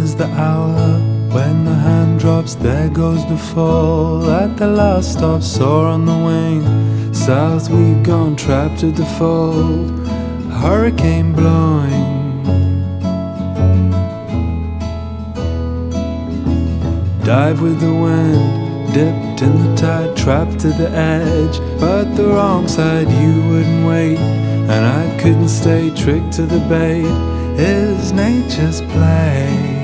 is the hour when the hand drops, there goes the fall. At the last stop, soar on the wing. South we've gone, trapped at the fold. Hurricane blowing. Dive with the wind, dipped in the tide, trapped to the edge. But the wrong side, you wouldn't wait, and I couldn't stay. Tricked to the bait is nature's play.